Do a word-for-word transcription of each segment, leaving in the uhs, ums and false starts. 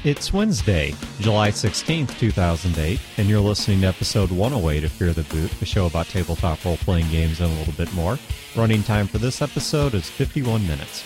It's Wednesday, July sixteenth, two thousand eight, and you're listening to episode one oh eight of Fear the Boot, a show about tabletop role-playing games and a little bit more. Running time for this episode is fifty-one minutes.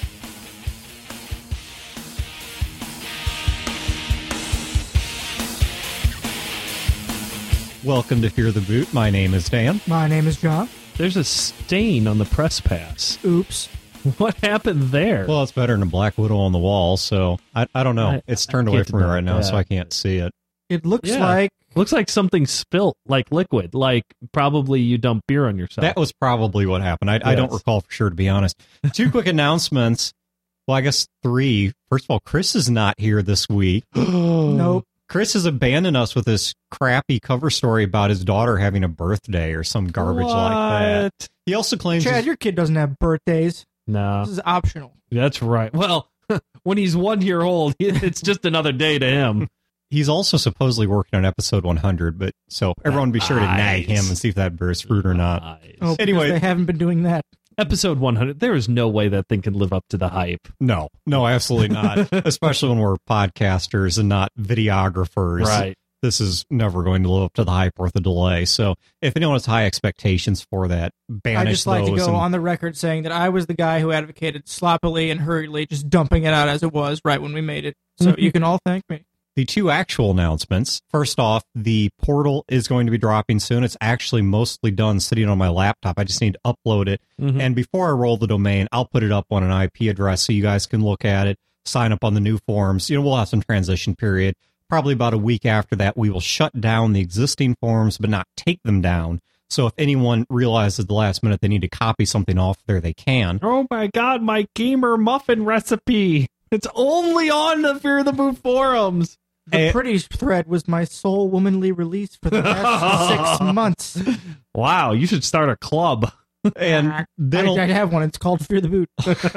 Welcome to Fear the Boot. My name is Dan. My name is John. There's a stain on the press pass. Oops. What happened there? Well, it's better than a Black Widow on the wall, so I, I don't know. I- it's turned I away can't from me deny right now, that. so I can't see it. It looks Yeah. like Looks like something spilt, like liquid, like probably you dumped beer on yourself. That was probably what happened. I, I don't Yes. recall for sure, to be honest. Two quick announcements. Well, I guess three. First of all, Chris is not here this week. nope. Chris has abandoned us with this crappy cover story about his daughter having a birthday or some garbage like that. What? He also claims Chad, his- your kid doesn't have birthdays. No, This is optional. that's right. Well, when he's one year old, it's just another day to him. he's also supposedly working on episode one hundred, but so everyone be sure to nag Nice. him and see if that bears fruit or not. Nice. Oh, because Anyway. they haven't been doing that. Episode one hundred, there is no way that thing can live up to the hype. No, no, absolutely not. Especially when we're podcasters and not videographers. Right. This is never going to live up to the hype worth a delay. So if anyone has high expectations for that, banish I just like to those. go and- on the record saying that I was the guy who advocated sloppily and hurriedly just dumping it out as it was right when we made it. So Mhm. you can all thank me. The two actual announcements. First off, the portal is going to be dropping soon. It's actually mostly done sitting on my laptop. I just need to upload it. Mhm. And before I roll the domain, I'll put it up on an I P address so you guys can look at it, sign up on the new forums. You know, we'll have some transition period. Probably about a week after that, we will shut down the existing forums, but not take them down. So if anyone realizes at the last minute they need to copy something off there, they can. Oh my god, my gamer muffin recipe. It's only on the Fear the Boot forums. The Eh. pretty thread was my sole womanly release for the past six months. Wow, you should start a club. And then I, I have one. It's called Fear the Boot.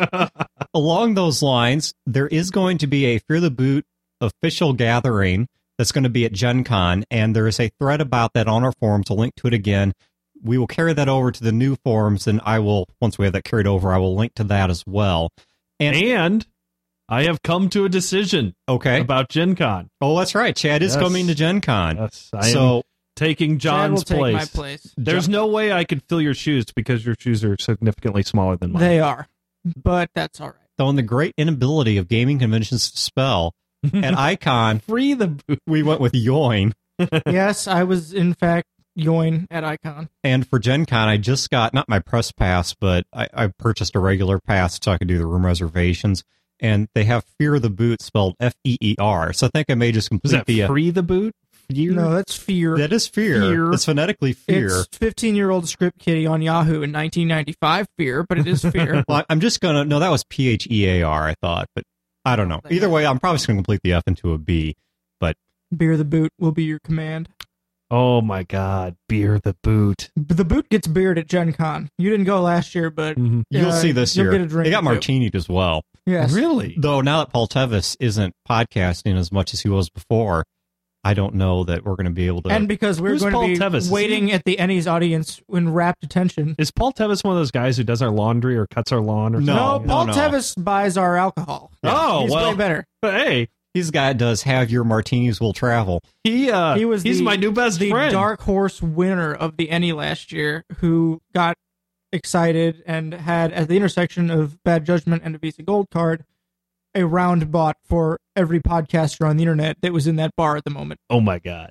along those lines, there is going to be a Fear the Boot official gathering that's going to be at Gen Con, and there is a thread about that on our forums. I'll link to it again. We will carry that over to the new forums, and I will, once we have that carried over, I will link to that as well. And, And I have come to a decision okay. about Gen Con. Oh, that's right. Chad is Yes. coming to Gen Con. Yes, I am so, taking Chad will John's take place. my place. There's no way I could fill your shoes because your shoes are significantly smaller than mine. They are, but that's all right. so in the great inability of gaming conventions to spell, at Icon, Free the boot. we went with Yoin. Yes, I was in fact yoin at Icon. And for Gen Con, I just got, not my press pass, but I, I purchased a regular pass so I could do the room reservations. And they have Fear the Boot spelled F E E R. So I think I may just Is complete that the... uh, free the boot? Fear? No, that's Fear. that is fear. Fear. It's phonetically fear. It's fifteen-year-old script kiddie on Yahoo in nineteen ninety-five Fear, but it is Fear. Well, I'm just going to... No, that was P H E A R, I thought. But I don't know. Either way, I'm probably just going to complete the F into a B. But Beer the Boot will be your command. Oh my god, beer the boot. B- The boot gets beard at Gen Con. You didn't go last year, but Mhm. you'll uh, see this you'll year. get a drink They got or two. martinied as well. Yes. Really? Though now that Paul Tevis isn't podcasting as much as he was before, I don't know that we're going to be able to... And because we're Who's going Paul to be Tevis? Is waiting at the Ennies audience in rapt attention. Is Paul Tevis one of those guys who does our laundry or cuts our lawn or No, No, something? Paul no. Tevis buys our alcohol. Oh, He's well. way better. But hey, He's guy does have your martinis will travel. he uh He was he's the- my new best the friend. dark horse winner of the Ennie last year, who got excited and had at the intersection of Bad Judgment and a Visa Gold card a round bought for every podcaster on the internet that was in that bar at the moment. Oh my god.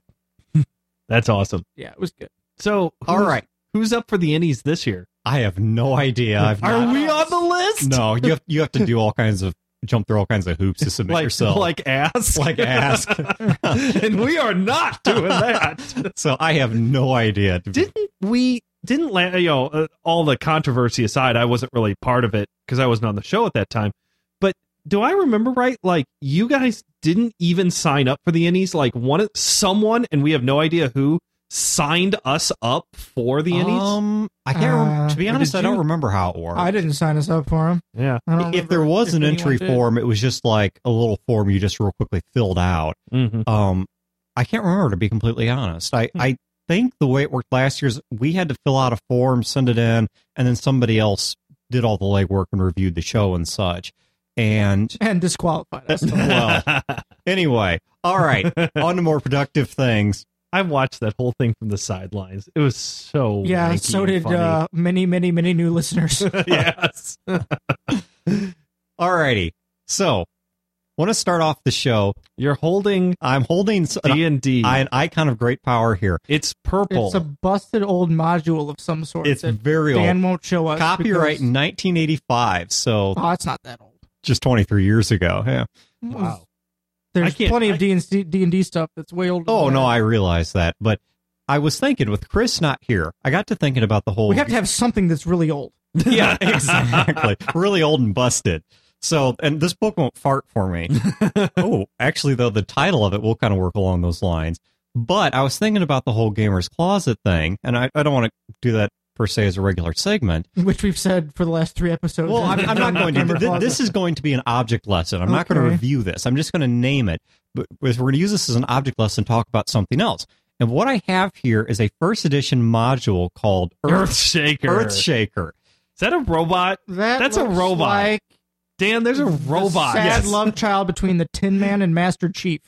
That's awesome. Yeah, it was good. So All who's- right. Who's up for the Ennies this year? I have no idea. I've Are not- we on the list? No, you have you have to do all kinds of jump through all kinds of hoops to submit like yourself. like ask. Like ask. And we are not doing that. So I have no idea. Didn't we didn't la- you know uh, all the controversy aside, I wasn't really part of it because I wasn't on the show at that time. But do I remember right? Like you guys didn't even sign up for the Ennies. Like one someone, and we have no idea who signed us up for the Ennies. Um, I can't. remember. Uh, To be or honest, did I don't you- remember how it worked. I didn't sign us up for him. yeah. I don't If there remember was if an anyone entry did. form, it was just like a little form you just real quickly filled out. Mm-hmm. Um, I can't remember, to be completely honest. I, Hmm. I think the way it worked last year is we had to fill out a form, send it in, and then somebody else did all the legwork and reviewed the show and such. And and disqualified us. well, anyway, all right, on to more productive things. I watched that whole thing from the sidelines. It was so Yeah, wanky so and did funny. uh, many, many, many new listeners. Yes. All righty, so want to start off the show. You're holding I'm holding D and D. an icon of great power here. It's purple. It's a busted old module of some sort. It's that very Dan old. won't show us. Copyright because- nineteen eighty-five, so Oh, it's not that old. just twenty-three years ago. Yeah. Wow. There's I can't- plenty I- of D and D D and D stuff that's way older. Oh than no, that. I realize that, but I was thinking with Chris not here, I got to thinking about the whole. We have to have something that's really old. Yeah, exactly. Really old and busted. So, and this book won't fart for me. Oh, actually, though, the title of it will kind of work along those lines. But I was thinking about the whole Gamer's Closet thing, and I, I don't want to do that per se as a regular segment. Which we've said for the last three episodes. Well, I'm, I'm not going to. Gamer Th- Closet. this is going to be an object lesson. I'm not going to Okay. review this. I'm just going to name it. But we're going to use this as an object lesson, talk about something else. And what I have here is a first edition module called Earth, Earthshaker. Earthshaker. Is that a robot? That That's a looks robot. Like Dan, there's a robot. The sad Yes. love child between the Tin Man and Master Chief.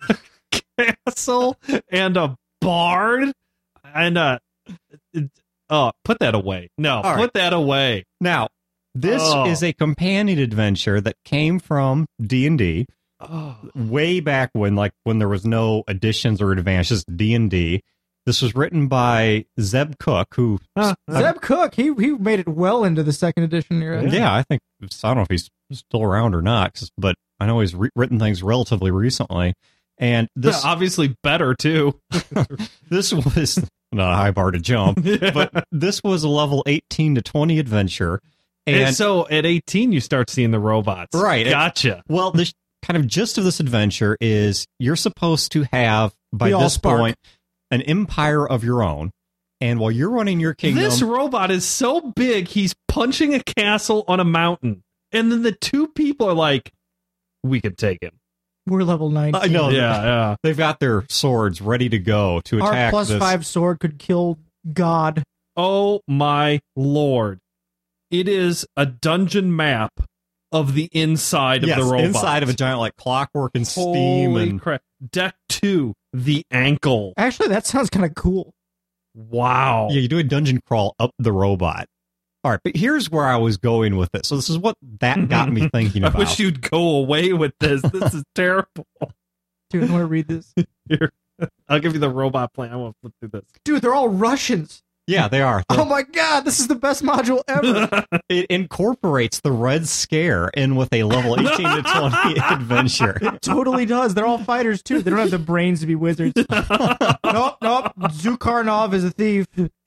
Castle and a bard and a. Oh, put that away. No, All put right. that away. Now, this Oh. is a companion adventure that came from D and D Oh. way back when, like when there was no additions or advances to D and D. This was written by Zeb Cook, who, Huh. Zeb Cook, he he made it well into the second edition era. yeah. I think I don't know if he's still around or not, 'cause- but I know he's re- written things relatively recently. And this Obviously better too. this was not a high bar to jump, but this was a level eighteen to twenty adventure. And, And so at eighteen, you start seeing the robots. Right. Gotcha. well, the sh- kind of gist of this adventure is you're supposed to have by The this Allspark. point an empire of your own, and while you're running your kingdom, This robot is so big, he's punching a castle on a mountain. And then the two people are like, we could take him. We're level nineteen. I know. Yeah, yeah. they've got their swords ready to go to Our attack plus this. five sword could kill God. Oh my lord. It is a dungeon map of the inside Yes, of the robot. inside of a giant like clockwork and steam Holy and crap. Deck two, the ankle. Actually, that sounds kind of cool. Wow. yeah, you do a dungeon crawl up the robot. All right, but here's where I was going with it. So this is what that got me thinking I about. wish you'd go away with this. This is terrible. Dude, I want to read this. Here, I'll give you the robot plan. I want to flip through this. Dude, they're all Russians. Yeah, they are. Oh my god, this is the best module ever. It incorporates the Red Scare in with a level eighteen to twenty adventure. It totally does. They're all fighters too. They don't have the brains to be wizards. nope, nope. Zukharnov is a thief.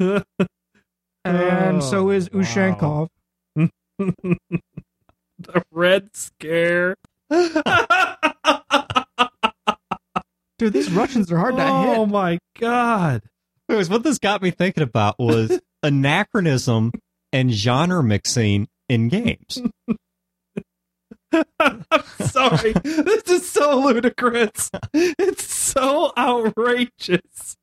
And so is Oh, wow. Ushankov. The Red Scare. Dude, these Russians are hard to Oh hit. my god. Anyways, what this got me thinking about was anachronism and genre mixing in games. I'm sorry. This is so ludicrous. It's so outrageous.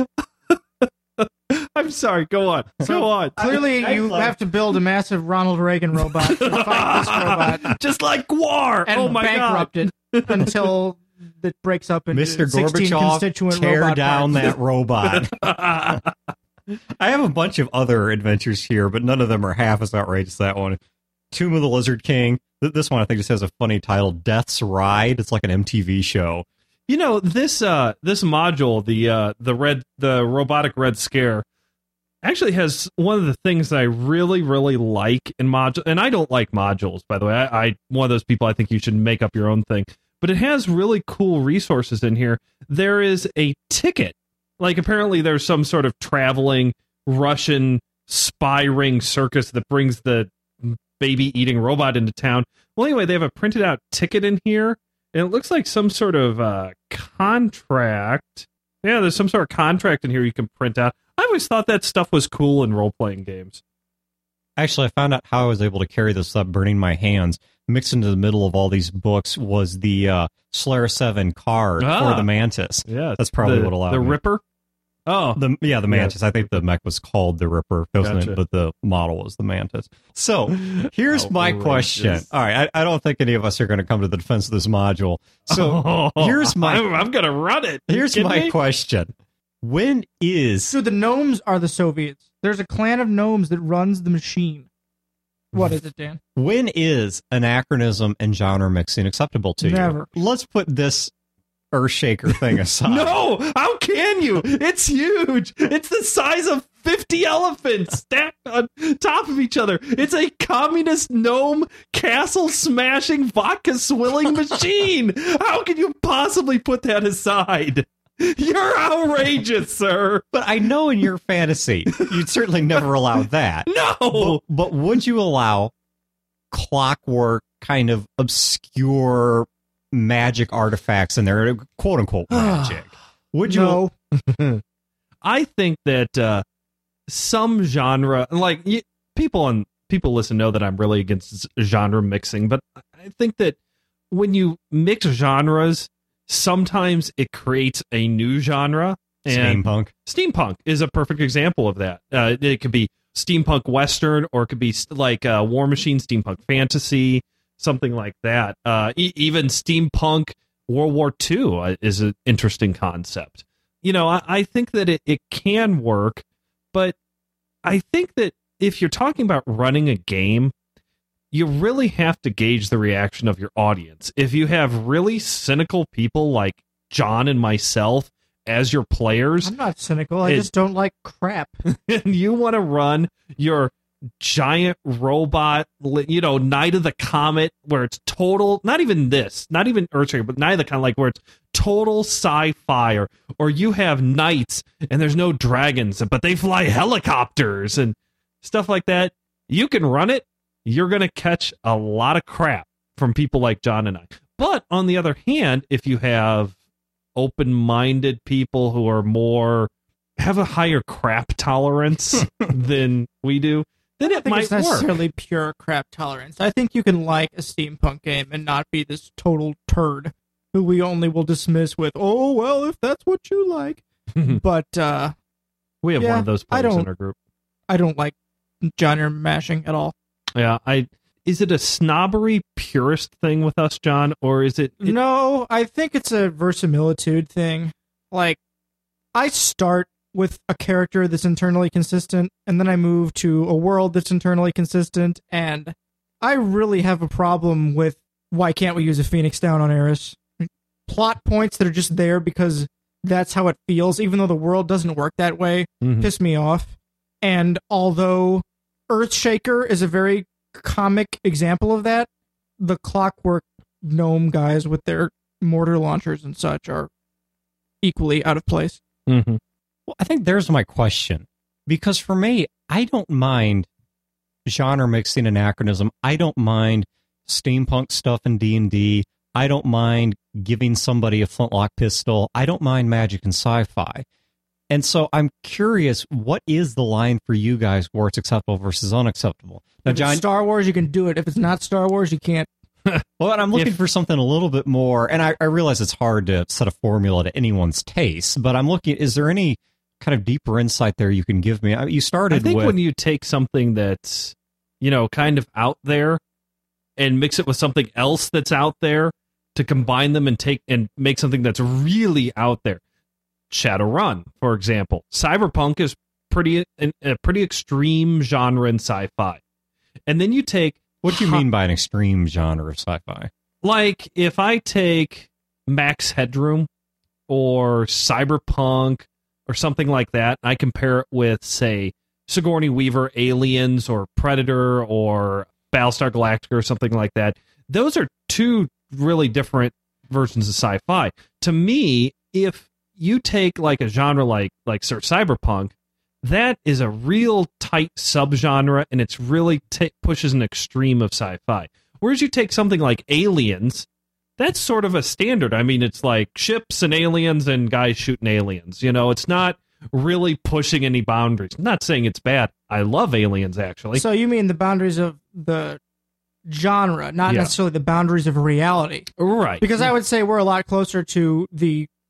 I'm sorry. Go on. Go on. Clearly, I- you I- have to build a massive Ronald Reagan robot to fight this robot Just like Gwar. and Oh my bankrupt it until it breaks up into Mister sixteen Gorbachev, constituent tear robot down parts. that robot. god. I have a bunch of other adventures here, but none of them are half as outrageous as that one. Tomb of the Lizard King. Th- This one I think just has a funny title, Death's Ride. It's like an M T V show. You know, this uh this module, the uh the red the robotic Red Scare, actually has one of the things that I really, really like in module, and I don't like modules, by the way. I, I one of those people I think you should make up your own thing. But it has really cool resources in here. There is a ticket. Like apparently there's some sort of traveling Russian spy ring circus that brings the baby eating robot into town. Well, anyway, they have a printed out ticket in here. And it looks like some sort of uh, contract. Yeah, there's some sort of contract in here you can print out. I always thought that stuff was cool in role-playing games. Actually, I found out how I was able to carry this up, burning my hands. Mixed into the middle of all these books was the uh, Slayer seven card Ah. for the Mantis. Yeah, That's probably the, what allowed the me. Ripper. Oh, The yeah, the Mantis. I think the mech was called the Ripper, wasn't Gotcha. it? But the model was the Mantis. So here's my Outrageous. question. All right, I, I don't think any of us are going to come to the defense of this module. So Oh, here's my I'm, I'm gonna run it. You here's kidding my me? question. When is So the gnomes are the Soviets. There's a clan of gnomes that runs the machine. What is it, Dan? when is anachronism and genre mixing acceptable to Never. you? Let's put this Earthshaker thing aside. No, how can you? It's huge. It's the size of fifty elephants stacked on top of each other. It's a communist gnome castle smashing vodka swilling machine. How can you possibly put that aside? You're outrageous, sir. But I know in your fantasy, you'd certainly never allow that. No. But, but would you allow clockwork kind of obscure magic artifacts in there, quote unquote magic? Would you? No. I think that uh, some genre, like y- people on people listen know that I'm really against genre mixing, but I think that when you mix genres, sometimes it creates a new genre. And Steampunk. Steampunk is a perfect example of that. Uh, it could be steampunk western, or it could be st- like uh, War Machine steampunk fantasy, something like that. Uh, e- even steampunk World War Two uh, is an interesting concept. You know, I, I think that it, it can work, but I think that if you're talking about running a game, you really have to gauge the reaction of your audience. If you have really cynical people like John and myself as your players, I'm not cynical. I It- just don't like crap. and you want to run your giant robot, li- you know, Night of the Comet, where it's total, not even this, not even Earthshaker, but Night of the Comet, like where it's total sci-fi, or, or you have knights and there's no dragons, but they fly helicopters and stuff like that. You can run it. You're going to catch a lot of crap from people like John and I. But on the other hand, if you have open-minded people who are more, have a higher crap tolerance than we do, then I it think might it's work. necessarily pure crap tolerance. I think you can like a steampunk game and not be this total turd who we only will dismiss with, oh, well, if that's what you like. But uh, We have one Yeah, of those I players in don't- our group. I don't like genre mashing at all. Yeah, I. Is it a snobbery purist thing with us, John, or is it? it No, I think it's a verisimilitude thing. Like, I start with a character that's internally consistent, and then I move to a world that's internally consistent, and I really have a problem with why can't we use a Phoenix Down on Eris? Plot points that are just there because that's how it feels, even though the world doesn't work that way, Mhm. piss me off. And although Earthshaker is a very comic example of that, the Clockwork Gnome guys with their mortar launchers and such are equally out of place. Mhm. Well, I think there's my question. Because for me, I don't mind genre mixing anachronism. I don't mind steampunk stuff in D and D. I don't mind giving somebody a flintlock pistol. I don't mind magic and sci-fi. And so I'm curious, what is the line for you guys where it's acceptable versus unacceptable? Now, If it's John, Star Wars, you can do it. If it's not Star Wars, you can't. well, and I'm looking If- for something a little bit more, and I, I realize it's hard to set a formula to anyone's taste, but I'm looking, is there any kind of deeper insight there you can give me? I- You started I think with... when you take something that's, you know, kind of out there and mix it with something else that's out there to combine them and take and make something that's really out there. Shadowrun, for example. Cyberpunk is pretty a, a pretty extreme genre in sci-fi. And then you take What do you ho- mean by an extreme genre of sci-fi? like if I take Max Headroom or Cyberpunk or something like that, I compare it with, say, Sigourney Weaver Aliens or Predator or Battlestar Galactica or something like that. Those are two really different versions of sci-fi. To me, if you take like a genre like like Sir Cyberpunk, that is a real tight subgenre, and it's really t- pushes an extreme of sci-fi. Whereas you take something like Aliens, that's sort of a standard. I mean, it's like ships and aliens and guys shooting aliens. You know, it's not really pushing any boundaries. I'm not saying it's bad. I love Aliens, actually. So you mean the boundaries of the genre, not Yeah. necessarily the boundaries of reality. Right. Because I would say we're a lot closer to the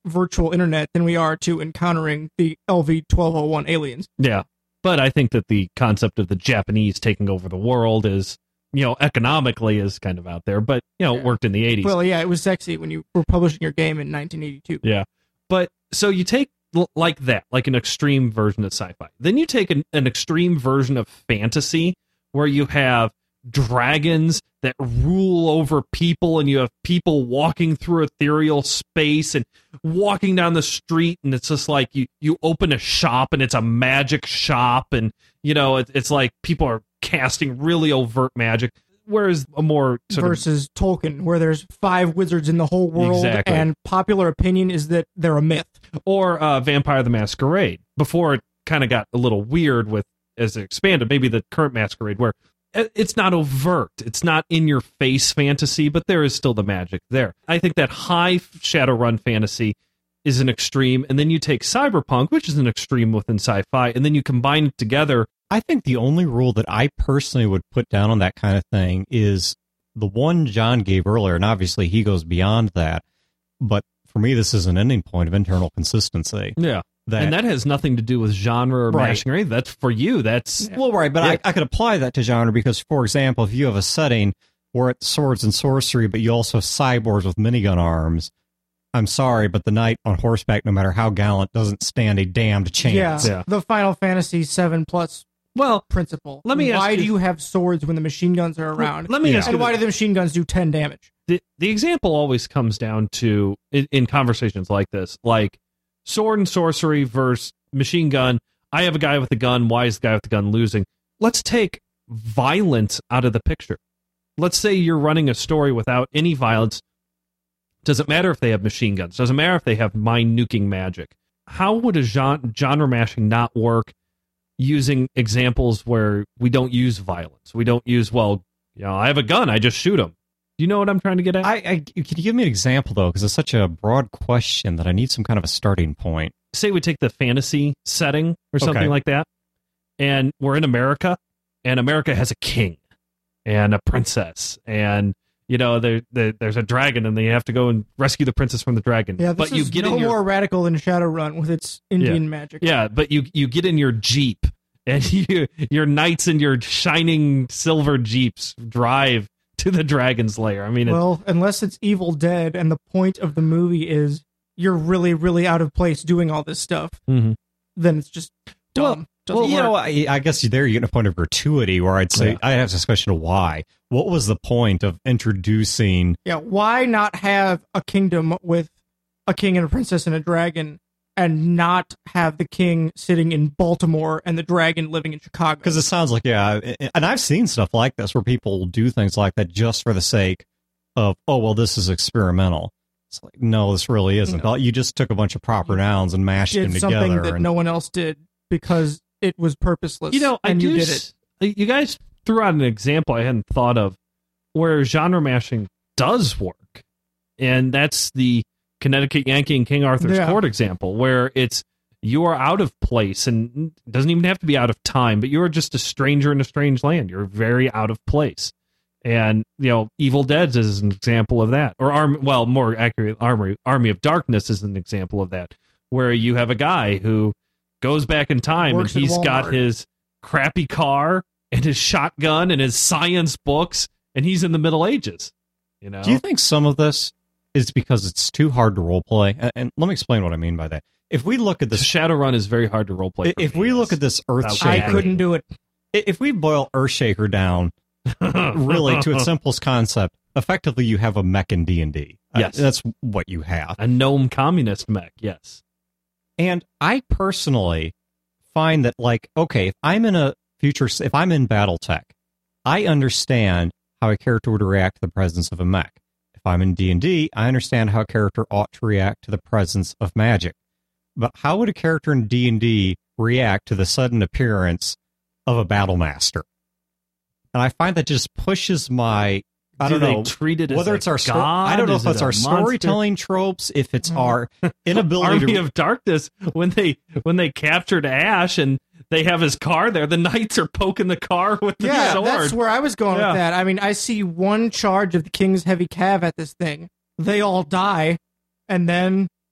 virtual internet than we are to encountering the L V twelve oh one aliens. Yeah. But I think that the concept of the Japanese taking over the world is, you know, economically is kind of out there, but, you know, Yeah. it worked in the eighties. Well, yeah, it was sexy when you were publishing your game in nineteen eighty-two. Yeah. But so you take l- like that, like an extreme version of sci-fi. Then you take an, an extreme version of fantasy where you have dragons that rule over people, and you have people walking through ethereal space and walking down the street, and it's just like you you open a shop and it's a magic shop, and you know it, it's like people are casting really overt magic, whereas a more sort versus Tolkien, where there's five wizards in the whole world, Exactly. and popular opinion is that they're a myth. of, or uh, Vampire the Masquerade, before it kind of got a little weird with as it expanded, maybe the current Masquerade, where it's not overt, it's not in your face fantasy, but there is still the magic there. I think that high Shadowrun fantasy is an extreme, and then you take cyberpunk, which is an extreme within sci-fi, and then you combine it together. I think the only rule that I personally would put down on that kind of thing is the one John gave earlier, and obviously he goes beyond that, but for me this is an ending point of internal consistency. Yeah. That, and that has nothing to do with genre or Right. mashing or anything. That's for you. That's well, right, but Yeah. I, I could apply that to genre because, for example, if you have a setting where it's swords and sorcery, but you also have cyborgs with minigun arms, I'm sorry, but the knight on horseback, no matter how gallant, doesn't stand a damned chance. Yeah, Yeah. the Final Fantasy seven plus well. principle. Let me ask why you- do you have swords when the machine guns are around? Let me Yeah. ask you and why this. do the machine guns do ten damage? the the example always comes down to in, in conversations like this, like sword and sorcery versus machine gun. I have a guy with a gun. Why is the guy with the gun losing? Let's take violence out of the picture. Let's say you're running a story without any violence. Doesn't matter if they have machine guns. Doesn't matter if they have mind nuking magic. How would a genre, genre mashing not work using examples where we don't use violence? We don't use, well, you know, I have a gun. I just shoot them. Do you know what I'm trying to get at? I, I Can you give me an example, though? Because it's such a broad question that I need some kind of a starting point. Say we take the fantasy setting or something Okay. like that, and we're in America, and America has a king and a princess, and you know there, there there's a dragon, and they have to go and rescue the princess from the dragon. Yeah, this but you is get no in your more radical than Shadowrun with its Indian magic. yeah, but you you get in your Jeep, and you your knights in your shining silver Jeeps drive to the dragon's lair. I mean, Well, unless it's Evil Dead, and the point of the movie is you're really, really out of place doing all this stuff, it, mhm. then it's just dumb. Doesn't Well, you work. know, I, I guess there you get a point of gratuity where I'd say Yeah. I have this question of why. What was the point of introducing? Yeah, why not have a kingdom with a king and a princess and a dragon, and not have the king sitting in Baltimore and the dragon living in Chicago? Because it sounds like, yeah, and I've seen stuff like this where people do things like that just for the sake of, oh, well, this is experimental. It's like, no, this really isn't. No. You just took a bunch of proper nouns and mashed did them something together. that and, no one else did because it was purposeless. You know, I and do you did s- it. You guys threw out an example I hadn't thought of where genre mashing does work, and that's the Connecticut Yankee and King Arthur's Yeah. Court example, where it's you are out of place, and it doesn't even have to be out of time, but you are just a stranger in a strange land. You're very out of place. And, you know, Evil Dead is an example of that. Or, Arm, well, more accurate, Army, Army of Darkness is an example of that, where you have a guy who goes back in time Works and at he's got Walmart. his crappy car and his shotgun and his science books, and he's in the Middle Ages. You know? Do you think some of this is because it's too hard to roleplay? And, and let me explain what I mean by that. If we look at the this, Shadowrun is very hard to roleplay. for if me, we yes. look at this I Earthshaker, couldn't do it. if we boil Earthshaker down really to its simplest concept, effectively you have a mech in D and D. Yes. Uh, that's what you have. a gnome communist mech, yes. And I personally find that, like, okay, if I'm in a future, if I'm in BattleTech, I understand how a character would react to the presence of a mech. If I'm in D and D, I understand how a character ought to react to the presence of magic. But how would a character in D and D react to the sudden appearance of a battle master? And I find that just pushes my, I Do don't they know, treat it as whether a it's our sto- god? I don't know Is if it's it a our monster? storytelling tropes, if it's our inability Army to of Darkness, when they when they captured Ash and they have his car there, the knights are poking the car with the Yeah, sword. that's where I was going Yeah. with that. I mean, I see one charge of the King's Heavy Cav at this thing. They all die, and then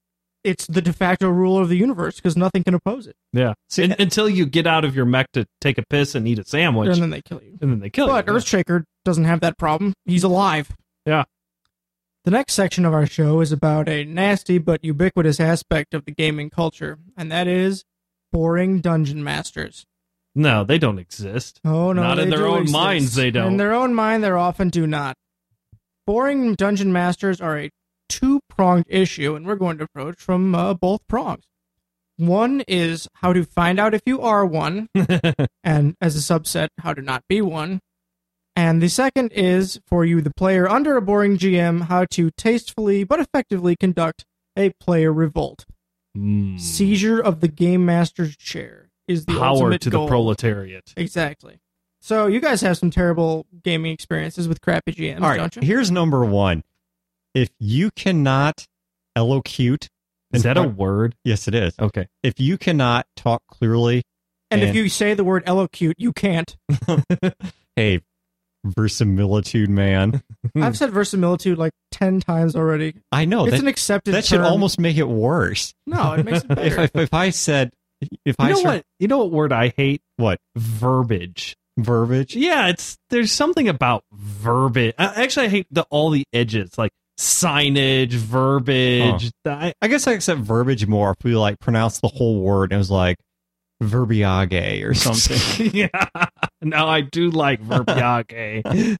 it's the de facto rule of the universe because nothing can oppose it. Yeah. See, Un- until you get out of your mech to take a piss and eat a sandwich, And then they kill you. and then they kill But you. Earthshaker doesn't have that problem. He's alive. Yeah. The next section of our show is about a nasty but ubiquitous aspect of the gaming culture, and that is boring dungeon masters. No, they don't exist. Oh, no, Not in they their do own exist. minds, they don't. In their own mind, they often do not. Boring dungeon masters are a two-pronged issue, and we're going to approach from uh, both prongs. One is how to find out if you are one, and as a subset, how to not be one. And the second is, for you, the player under a boring G M, how to tastefully but effectively conduct a player revolt. Mm. Seizure of the Game Master's chair is the Power ultimate to goal. the proletariat. Exactly. So you guys have some terrible gaming experiences with crappy G Ms, all right, don't you? here's number one. If you cannot elocute, Is that a front- word? yes, it is. Okay. If you cannot talk clearly, and, if and- you say the word elocute, you can't. hey, verisimilitude, man. I've said verisimilitude like ten times already. I know it's that, an accepted that should term. almost make it worse. No, it makes it better. If I, if I said, if You I know start- what? You know what word I hate? what Verbiage. verbiage? Yeah, it's there's something about verbiage. I, actually, I hate the all the edges like signage, verbiage. I, I guess I accept verbiage more if we like pronounce the whole word and it was like verbiage or something. yeah. No, I do like verbiage.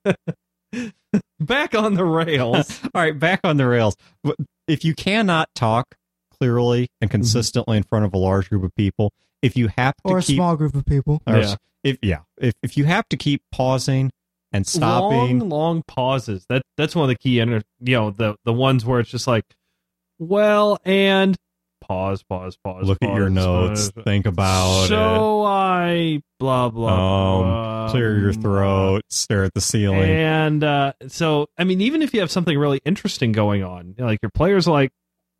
Back on the rails. All right, back on the rails. If you cannot talk clearly and consistently in front of a large group of people, if you have to or a keep, small group of people. or Yeah. if yeah, if if you have to keep pausing and stopping, Long, long pauses. That that's one of the key, inter- you know, the the ones where it's just like, well, and pause, pause, pause. look at pause, your notes, pause. think about it. So I blah blah. Um, blah, clear your throat, stare at the ceiling. And uh, so, I mean, even if you have something really interesting going on, like your player's like,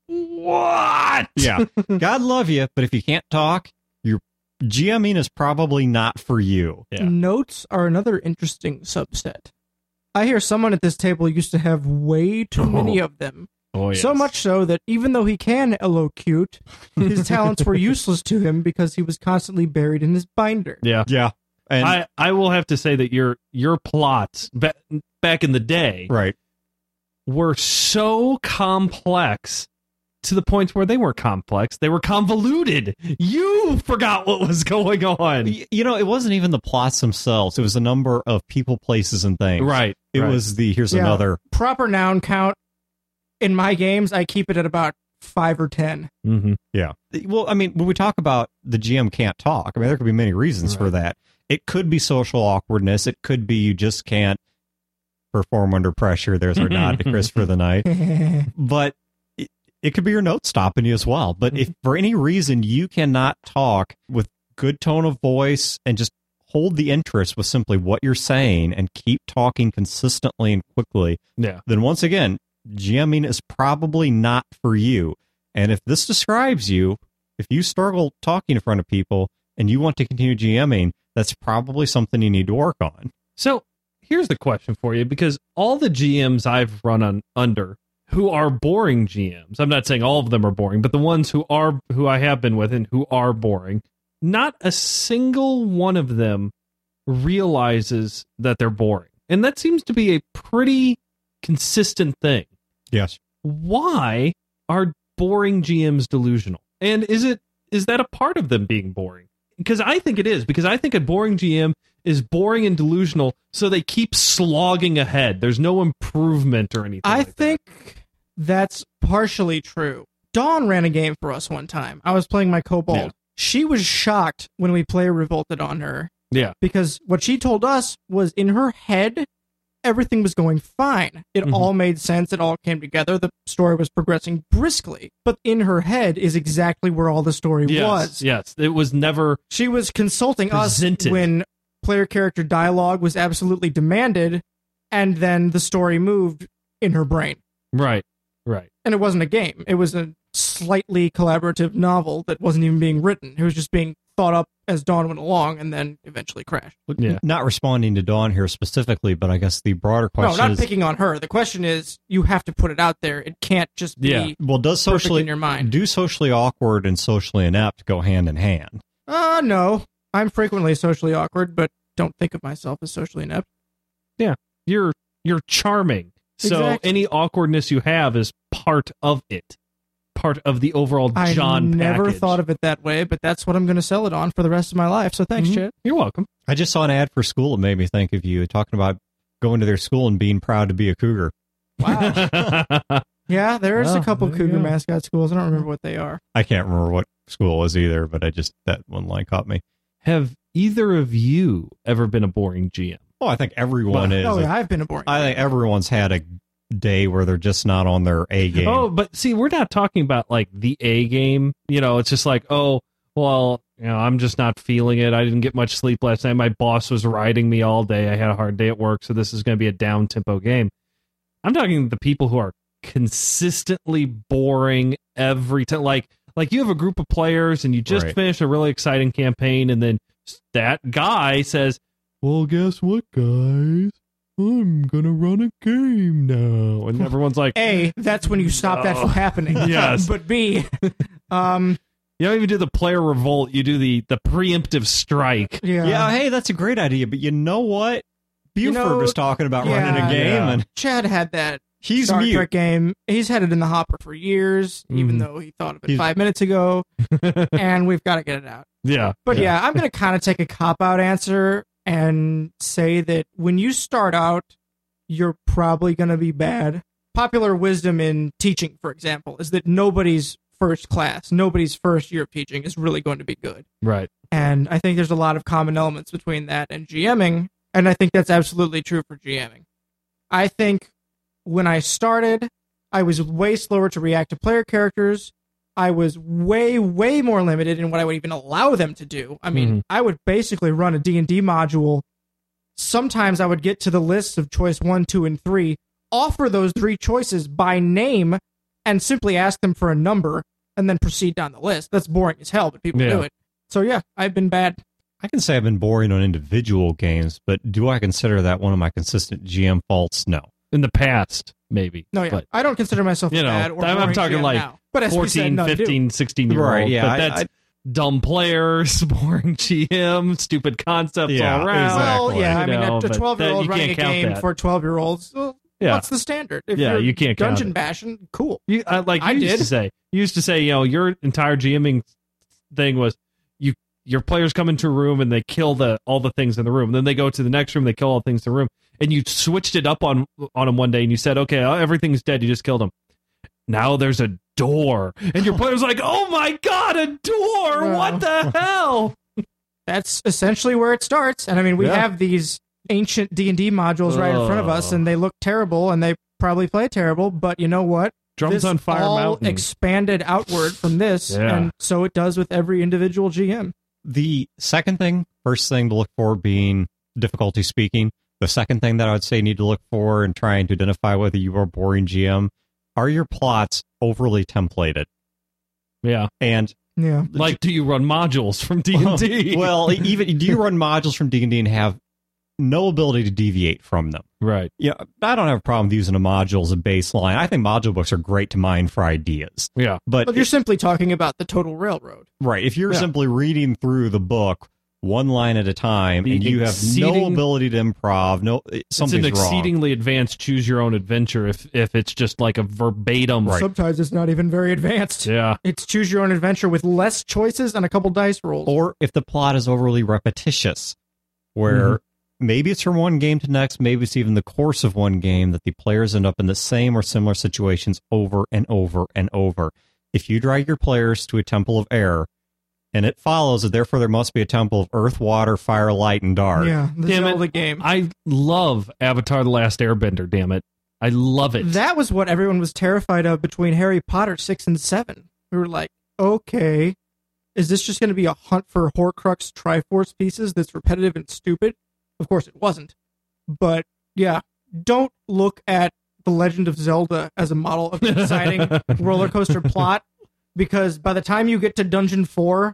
what? Yeah, God love you, but if you can't talk, your GMing is probably not for you. Yeah. Notes are another interesting subset. I hear someone at this table used to have way too many of them. Oh, yes. So much so that even though he can elocute, his talents were useless to him because he was constantly buried in his binder. Yeah. Yeah, and I, I will have to say that your your plots ba- back in the day right. were so complex to the point where they were complex. They were convoluted. You forgot what was going on. Y- You know, it wasn't even the plots themselves. It was a number of people, places, and things. Right. It right. was the here's Yeah. another. Proper noun count in my games, I keep it at about five or ten. Mhm. Yeah. Well, I mean, when we talk about the G M can't talk, I mean, there could be many reasons for that. It could be social awkwardness. It could be you just can't perform under pressure. There's our nod to Chris for the night. But it, it could be your notes stopping you as well. But if for any reason you cannot talk with good tone of voice and just hold the interest with simply what you're saying and keep talking consistently and quickly, Yeah. then once again, GMing is probably not for you. And if this describes you, if you struggle talking in front of people and you want to continue GMing, that's probably something you need to work on. So here's the question for you, because all the G Ms I've run on under who are boring G Ms, I'm not saying all of them are boring, but the ones who are who I have been with and who are boring, not a single one of them realizes that they're boring. And that seems to be a pretty consistent thing. Yes. Why are boring G Ms delusional? And is it is that a part of them being boring? Because I think it is, because I think a boring G M is boring and delusional, so they keep slogging ahead. There's no improvement or anything. I like think that's partially true. Dawn ran a game for us one time. I was playing my Kobold. Yeah. She was shocked when we player revolted on her that. Yeah. because what she told us was in her head, everything was going fine. It Mhm. all made sense. It all came together. The story was progressing briskly. But in her head is exactly where all the story Yes, was. yes. It was never She was consulting Presented. us when player character dialogue was absolutely demanded, and then the story moved in her brain. right. Right. And it wasn't a game. It was a slightly collaborative novel that wasn't even being written. It was just being thought up as Dawn went along, and then eventually crashed. Yeah. Not responding to Dawn here specifically, but I guess the broader question No, not is, picking on her. The question is, you have to put it out there. It can't just be Yeah. well, does perfect socially in your mind. do socially awkward and socially inept go hand in hand? Uh, no. I'm frequently socially awkward, but don't think of myself as socially inept. You're you're charming. So Exactly. any awkwardness you have is part of it. Part of the overall I John never package. thought of it that way, but that's what I'm going to sell it on for the rest of my life. So thanks, Mhm. Chad. You're welcome. I just saw an ad for school. It made me think of you talking about going to their school and being proud to be a cougar. Wow. Yeah, there's Well, a couple there you cougar go. mascot schools. I don't remember what they are. I can't remember what school it was either, but I just that one line caught me. Have either of you ever been a boring G M? Oh, I think everyone Well, is. Oh, yeah, I've been a boring. I think everyone's had a day where they're just not on their A game. Oh, but see, we're not talking about like the A game. You know, it's just like, oh, well, you know, I'm just not feeling it. I didn't get much sleep last night. My boss was riding me all day. I had a hard day at work, so this is going to be a down tempo game. I'm talking the people who are consistently boring every time. Like, like you have a group of players and you just Right. finished a really exciting campaign, and then that guy says, "Well, guess what, guys? I'm gonna run a game now," and everyone's like, A, that's when you stop that from No. happening. Yes. But B, um, you don't even do the player revolt. You do the the preemptive strike. yeah. yeah, hey, that's a great idea, but you know what? Buford You know, was talking about yeah, running a game, yeah. and Chad had that he's Star mute. Trek game. He's had it in the hopper for years, even Mhm. though he thought of it He's- five minutes ago, and we've got to get it out. Yeah. But yeah, I'm going to kind of take a cop-out answer and say that when you start out, you're probably going to be bad. Popular wisdom in teaching, for example, is that nobody's first class, nobody's first year of teaching is really going to be good. Right. And I think there's a lot of common elements between that and GMing, and I think that's absolutely true for GMing. I think when I started, I was way slower to react to player characters. I was way, way more limited in what I would even allow them to do. I mean, Mhm. I would basically run a D and D module. Sometimes I would get to the lists of choice one, two, and three, offer those three choices by name, and simply ask them for a number, and then proceed down the list. That's boring as hell, but people Yeah. do it. So yeah, I've been bad. I can say I've been boring on individual games, but do I consider that one of my consistent G M faults? No. In the past, maybe. No, yeah, But I don't consider myself You know, bad or I'm- I'm boring talking G M like now. But as we said, fourteen, none do. fifteen, sixteen year Right, old. yeah, But I- that's I- dumb players, boring G M, stupid concepts Yeah, all around. exactly. Well, yeah, I You mean, know, a but twelve-year-old that- you running a can't count game that. for twelve-year-olds. Well, Yeah. what's the standard? If Yeah, you're you can't count dungeon it. bashing. Cool. You, uh, like I you used did. to say, you used to say, you know, your entire GMing thing was you your players come into a room and they kill the all the things in the room. And then they go to the next room, they kill all the things in the room. And you switched it up on on them one day and you said, okay, everything's dead. You just killed them. Now there's a door, and your player's like, oh my god, a door! No. What the hell? That's essentially where it starts. And I mean, we Yeah. have these ancient D and D modules right in front of us, Ugh. and they look terrible, and they probably play terrible. But you know what? Drums this on Fire all Mountain. expanded outward from this, Yeah. and so it does with every individual G M. The second thing, first thing to look for being difficulty speaking. The second thing that I would say you need to look for in trying to identify whether you are a boring G M, are your plots overly templated? yeah, And Yeah. like, do you run modules from D and D? well, even do you run modules from D and D and have no ability to deviate from them? right, Yeah, I don't have a problem with using a module as a baseline. I think module books are great to mine for ideas. yeah, But But you're simply talking about the total railroad. right, if you're Yeah. simply reading through the book one line at a time The and you have no exceeding- ability to improv, no it's something's an wrong. exceedingly advanced choose your own adventure. If if it's just like a verbatim, Right. Sometimes it's not even very advanced. yeah, It's choose your own adventure with less choices and a couple dice rolls. Or if the plot is overly repetitious, where Mm-hmm. maybe it's from one game to next, maybe it's even the course of one game that the players end up in the same or similar situations over and over and over. If you drag your players to a temple of air, and it follows that therefore there must be a temple of earth, water, fire, light, and dark. yeah, the Damn it. Zelda game. I love Avatar: The Last Airbender. Damn it, I love it. That was what everyone was terrified of between Harry Potter six and seven. We were like, okay, is this just going to be a hunt for Horcrux Triforce pieces that's repetitive and stupid? Of course it wasn't. But yeah, don't look at The Legend of Zelda as a model of an exciting roller coaster plot, because by the time you get to Dungeon four,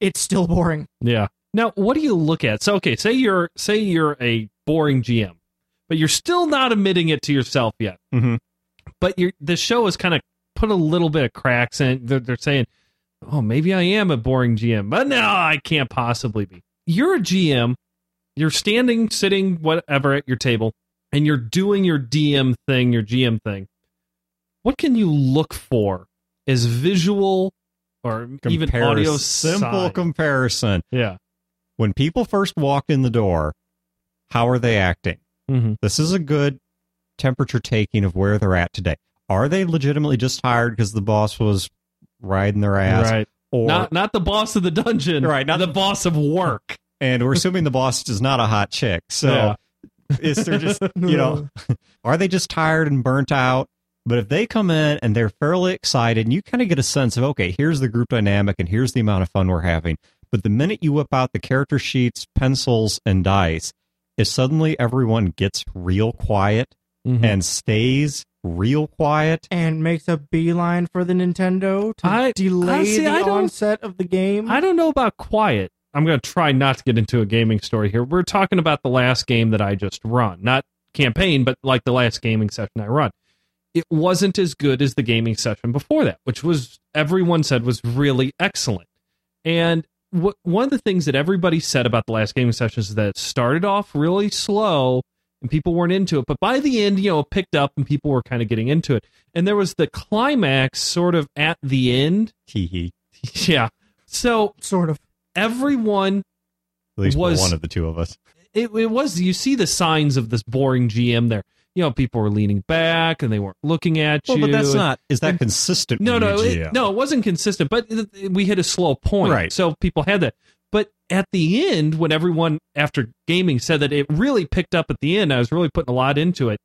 it's still boring. Yeah. Now, what do you look at? So, okay, say you're say you're a boring G M, but you're still not admitting it to yourself yet. Mm-hmm. But you're, the show has kind of put a little bit of cracks in it. They're, they're saying, oh, maybe I am a boring G M, but no, I can't possibly be. You're a G M. You're standing, sitting, whatever, at your table, and you're doing your D M thing, your G M thing. What can you look for as visual or even Compare- audio simple side? comparison. Yeah. When people first walk in the door, how are they acting? Mm-hmm. This is a good temperature taking of where they're at today. Are they legitimately just tired because the boss was riding their ass? Right. Or Not not the boss of the dungeon. Right, not the boss of work. and we're assuming the boss is not a hot chick. So Yeah. is there just you know are they just tired and burnt out? But if they come in and they're fairly excited, and you kind of get a sense of, okay, here's the group dynamic and here's the amount of fun we're having. But the minute you whip out the character sheets, pencils, and dice, if suddenly everyone gets real quiet Mhm. and stays real quiet, And makes a beeline for the Nintendo to I- delay I see, the I don't- onset of the game. I don't know about quiet. I'm going to try not to get into a gaming story here. We're talking about the last game that I just run. Not campaign, but like the last gaming session I run. It wasn't as good as the gaming session before that, which was, everyone said was really excellent. And wh- one of the things that everybody said about the last gaming session is that it started off really slow and people weren't into it. But by the end, you know, it picked up and people were kind of getting into it. And there was the climax sort of at the end. hee hee. Yeah. So Sort of. everyone At least Was- for one of the two of us. it, it was, you see the signs of this boring G M there. You know, people were leaning back and they weren't looking at Well, you. but that's and- not. Is that and- consistent? no, with no, your it, G M? no, it wasn't consistent, but it- it- we hit a slow point. Right. So people had that. But at the end, when everyone after gaming said that it really picked up at the end, I was really putting a lot into it.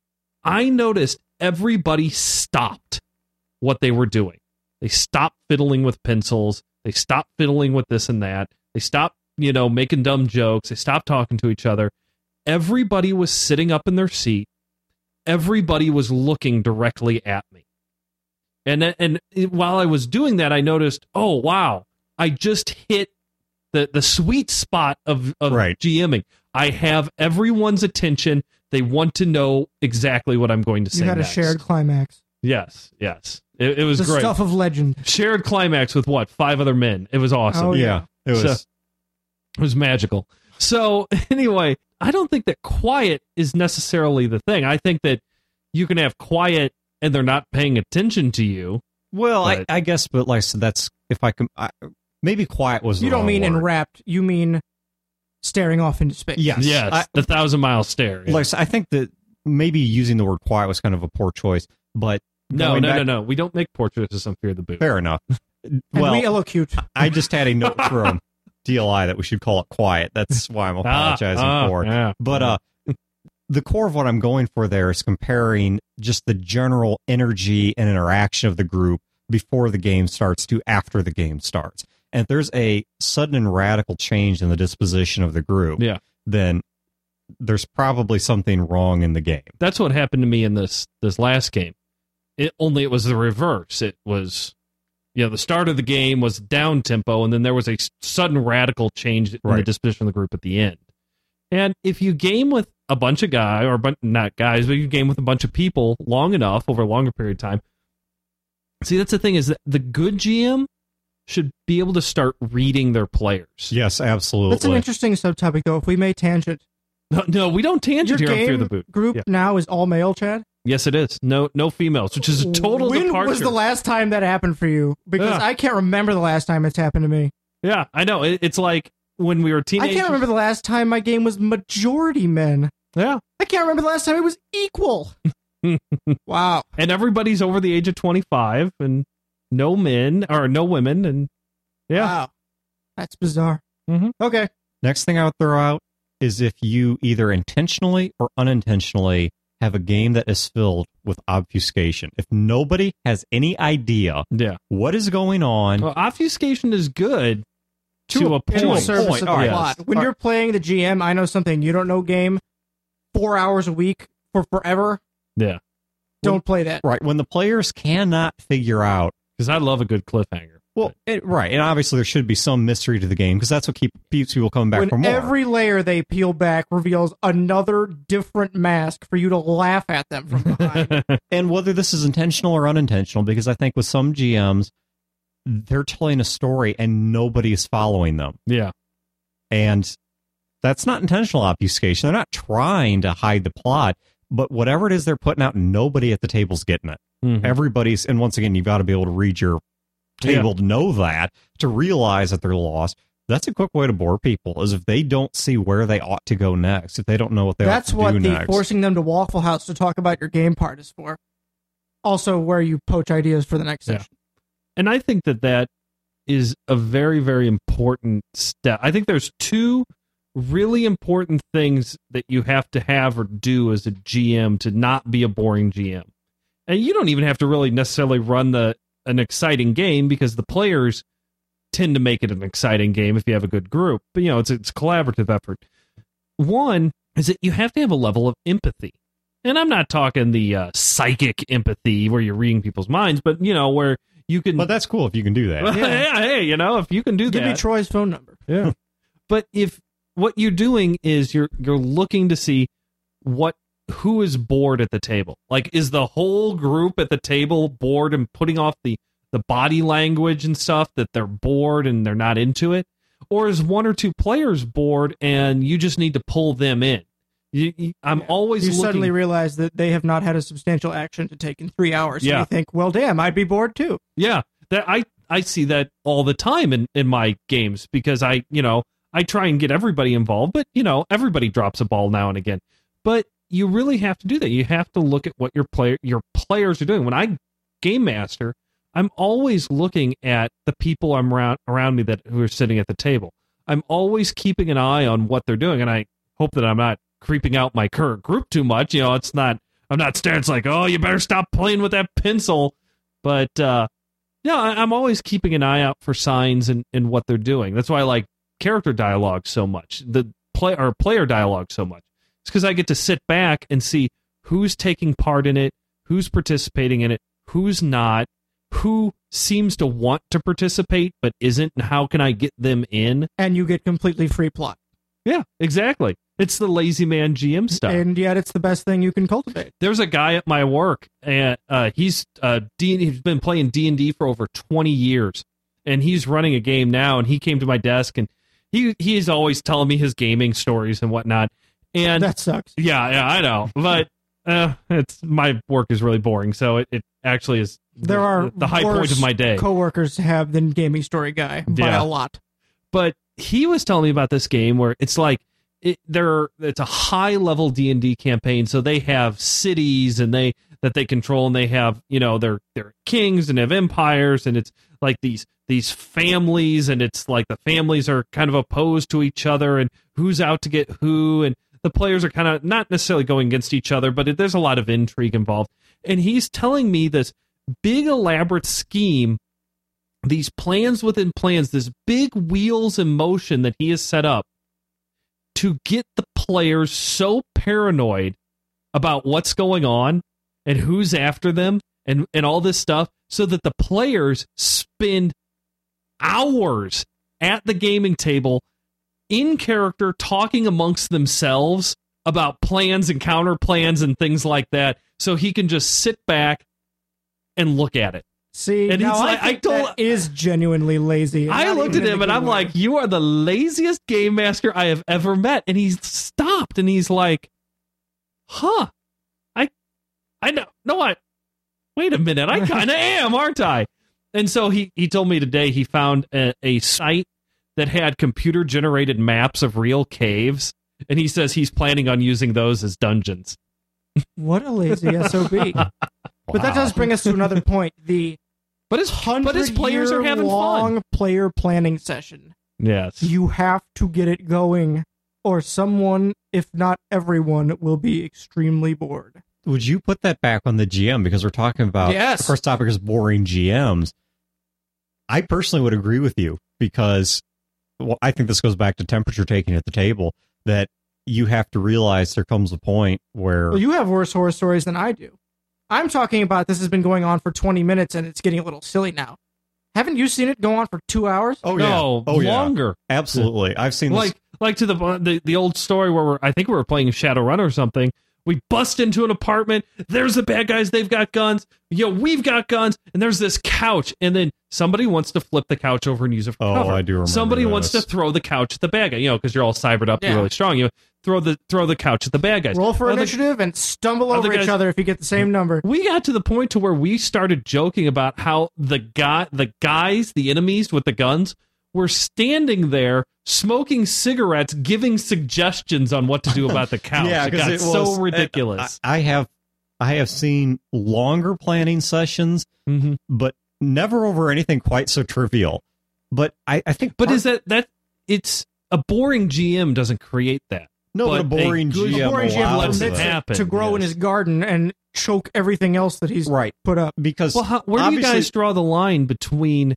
I noticed everybody stopped what they were doing. They stopped fiddling with pencils. They stopped fiddling with this and that. They stopped, you know, making dumb jokes. They stopped talking to each other. Everybody was sitting up in their seat. Everybody was looking directly at me. And and while I was doing that, I noticed, oh, wow, I just hit the, the sweet spot of, of Right. GMing. I have everyone's attention. They want to know exactly what I'm going to say You had next. a shared climax. Yes, yes. It, it was The great. stuff of legend. Shared climax with what? Five other men. It was awesome. Oh, Yeah, it was. So- It was magical. So anyway, I don't think that quiet is necessarily the thing. I think that you can have quiet and they're not paying attention to you. well, I, but- I guess, but like, so that's if I can. I, maybe quiet was. The You don't wrong mean word. enwrapped. You mean staring off into space. Yes. Yes, I- the thousand mile stare. Like, so I think that maybe using the word quiet was kind of a poor choice, but no, going no, back- no, no. We don't make portraits on Fear the Boot. Fair enough. And well, we elocute. I just had a note from D L I that we should call it quiet. That's why I'm apologizing Ah, ah, for it. yeah. But uh, the core of what I'm going for there is comparing just the general energy and interaction of the group before the game starts to after the game starts. And if there's a sudden and radical change in the disposition of the group, Yeah. then there's probably something wrong in the game. That's what happened to me in this this last game. It only it was the reverse. It was, you know, the start of the game was down tempo, and then there was a sudden radical change in the Right. disposition of the group at the end. And if you game with a bunch of guys, or a bun- not guys, but you game with a bunch of people long enough over a longer period of time. See, that's the thing, is that the good G M should be able to start reading their players. Yes, absolutely. That's an interesting subtopic, though. If we may tangent, No, no, we don't your tangent here on Fear game the Boot. group Yeah. now is all male, Chad. Yes, it is. No, no females, which is a total when departure. was the last time that happened for you? Because Yeah. I can't remember the last time it's happened to me. Yeah, I know. It, it's like when we were I teenagers. can't remember the last time my game was majority men. Yeah, I can't remember the last time it was equal. Wow. and everybody's over the age of twenty-five, and no men or no women, and yeah, Wow. That's bizarre. Mhm. Okay. Next thing I would throw out is if you either intentionally or unintentionally have a game that is filled with obfuscation. If nobody has any idea yeah. what is going on, Well, obfuscation is good to, a In the point. service Point. of the All right. plot. When All you're playing the G M, I know something you don't know game four hours a week for forever. Yeah, Don't play that. right, when the players cannot figure out, because I love a good cliffhanger. Well, it, right, and obviously there should be some mystery to the game because that's what keep, keeps people coming back when for more. Every layer they peel back reveals another different mask for you to laugh at them from behind. And whether this is intentional or unintentional, because I think with some G Ms, they're telling a story and nobody is following them. Yeah. And that's not intentional obfuscation. They're not trying to hide the plot, but whatever it is they're putting out, nobody at the table's getting it. Mm-hmm. Everybody's, and once again, you've got to be able to read your table yeah. to know that, to realize that they're lost. That's a quick way to bore people, is if they don't see where they ought to go next, if they don't know what they That's ought to do what the next. forcing them to Waffle House to talk about your game part is for. Also, where you poach ideas for the next yeah. session. And I think that that is a very, very important step. I think there's two really important things that you have to have or do as a G M to not be a boring G M. And you don't even have to really necessarily run the an exciting game, because the players tend to make it an exciting game if you have a good group. But, you know, it's it's a collaborative effort. One is that you have to have a level of empathy. And I'm not talking the uh, psychic empathy where you're reading people's minds, but, you know, where you can... But that's cool if you can do that. yeah. yeah, hey, you know, if you can do Give that... Give me Troy's phone number. Yeah. But if what you're doing is you're you're looking to see what who is bored at the table. Like, is the whole group at the table bored and putting off the, the body language and stuff that they're bored and they're not into it? Or is one or two players bored and you just need to pull them in? You, you, I'm yeah. always You looking... suddenly realize that they have not had a substantial action to take in three hours. Yeah. And you think, well, damn, I'd be bored too. Yeah, that I, I see that all the time in, in my games, because I, you know, I try and get everybody involved, but, you know, everybody drops a ball now and again. But you really have to do that. You have to look at what your player your players are doing. When I game master, I'm always looking at the people I'm around around me that who are sitting at the table. I'm always keeping an eye on what they're doing, and I hope that I'm not creeping out my current group too much. You know, it's not I'm not staring. It's like, oh, you better stop playing with that pencil. But uh, yeah, I, I'm always keeping an eye out for signs and in, in what they're doing. That's why I like character dialogue so much, the play or player dialogue so much. It's because I get to sit back and see who's taking part in it, who's participating in it, who's not, who seems to want to participate but isn't, and how can I get them in? And you get completely free plot. Yeah, exactly. It's the lazy man G M stuff. And yet it's the best thing you can cultivate. There's a guy at my work, and uh, he's uh, D- he's been playing D and D for over twenty years, and he's running a game now, and he came to my desk, and he he's always telling me his gaming stories and whatnot. And that sucks. Yeah, yeah, I know. But uh, it's my work is really boring, so it, it actually is there the, are the high point of my day. Coworkers have than gaming story guy by yeah. a lot. But he was telling me about this game where it's like it, there it's a high level D and D campaign, so they have cities and they that they control, and they have, you know, they're they're kings and have empires, and it's like these these families, and it's like the families are kind of opposed to each other, and who's out to get who, and the players are kind of not necessarily going against each other, but it, there's a lot of intrigue involved. And he's telling me this big elaborate scheme, these plans within plans, this big wheels in motion that he has set up to get the players so paranoid about what's going on and who's after them and, and all this stuff, so that the players spend hours at the gaming table in character talking amongst themselves about plans and counter plans and things like that, so he can just sit back and look at it. See, and now he's I, like, think I told, that is genuinely lazy. I looked at him and I'm way. like, you are the laziest game master I have ever met. And he's stopped and he's like, huh, I, I know, no, I, wait a minute, I kind of am, aren't I? And so he, he told me today he found a, a site that had computer generated maps of real caves. And he says he's planning on using those as dungeons. What a lazy S O B. Wow. But that does bring us to another point. The but his but his players are having long fun. Player planning session. Yes, you have to get it going, or someone, if not everyone, will be extremely bored. Would you put that back on the G M, because we're talking about yes. the first topic is boring G Ms? I personally would agree with you, because well, I think this goes back to temperature taking at the table, that you have to realize there comes a point where... Well, you have worse horror stories than I do. I'm talking about this has been going on for twenty minutes and it's getting a little silly now. Haven't you seen it go on for two hours? Oh no, yeah, oh longer. yeah. Absolutely. I've seen like this. like to the, the the old story where we're, I think we were playing Shadowrun or something. We bust into an apartment. There's the bad guys. They've got guns. Yo, we've got guns. And there's this couch. And then somebody wants to flip the couch over and use it for Oh, cover. I do remember Somebody this. wants to throw the couch at the bad guy. You know, because you're all cybered up. Yeah. You're really strong. You throw the throw the couch at the bad guys. Roll for Other- initiative and stumble other over each guys- other if you get the same number. We got to the point to where we started joking about how the guy, the guys, the enemies with the guns, were standing there smoking cigarettes, giving suggestions on what to do about the couch. Yeah, it 'cause got it so was- ridiculous. I, I have, I have seen longer planning sessions, Mhm. but never over anything quite so trivial. But I, I think, But part- is that that it's a boring G M doesn't create that? no, but, but a a boring good- G M A boring G M allows lets it permits it. it happen, to grow in yes. his garden and choke everything else that he's Right, put up. because Well, how, where do you obviously- guys draw the line between